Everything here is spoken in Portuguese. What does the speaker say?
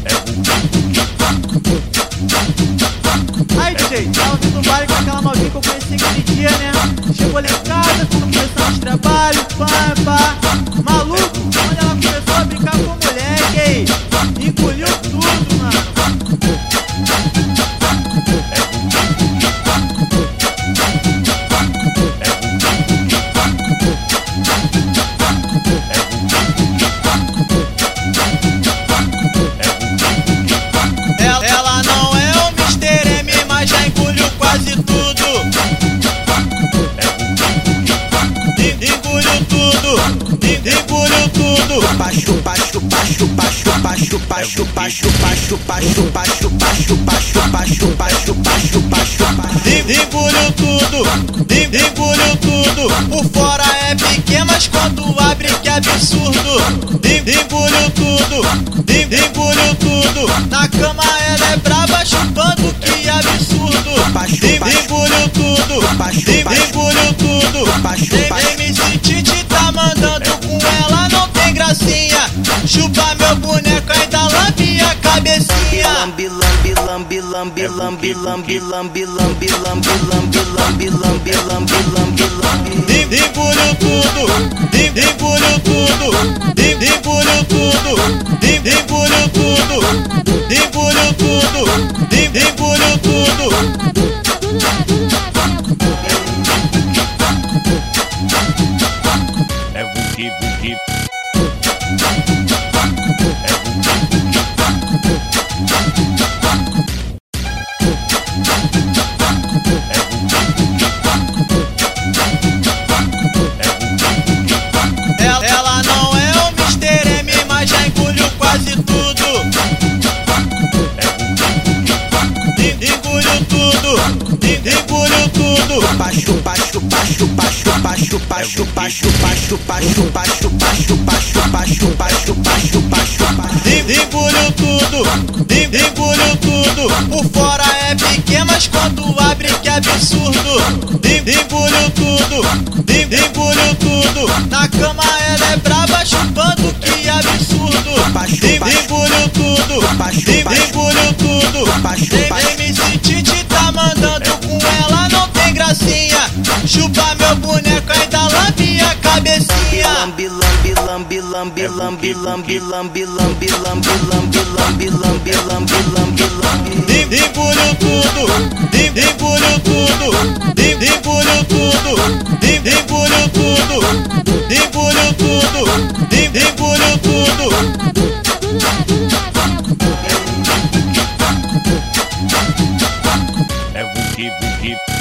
Aí, DJ, tava vindo baile com aquela novinha que eu conheci aquele dia, né? Chegou ali em casa, quando começamos os trabalhos, pá. Maluco, quando ela começou a brincar com o moleque, aí, engoliu tudo, mano. Ela não é o Mr. M, mas já engoliu quase tudo. Engoliu tudo. Engoliu tudo. Por fora é pequeno, mas quando abre que absurdo. Engoliu tudo. Na cama ela é braba, chupando, que absurdo. Engoliu tudo. MC Titi tá mandando com ela, não tem gracinha. Chupa meu boneco, ainda lambe a cabecinha. Engoliu tudo. É buki. Ela não é o Mr. M, mas já engoliu quase tudo. Engoliu tudo. Engoliu tudo. Por fora é pequeno, mas quando abre que absurdo. Engoliu tudo. Na cama ela é braba, chupando, que absurdo. Engoliu tudo. MC Titi tá mandando com ela, não tem gracinha. Chupa meu boneco, ainda lambe a cabecinha. Engoliu tudo. É buki.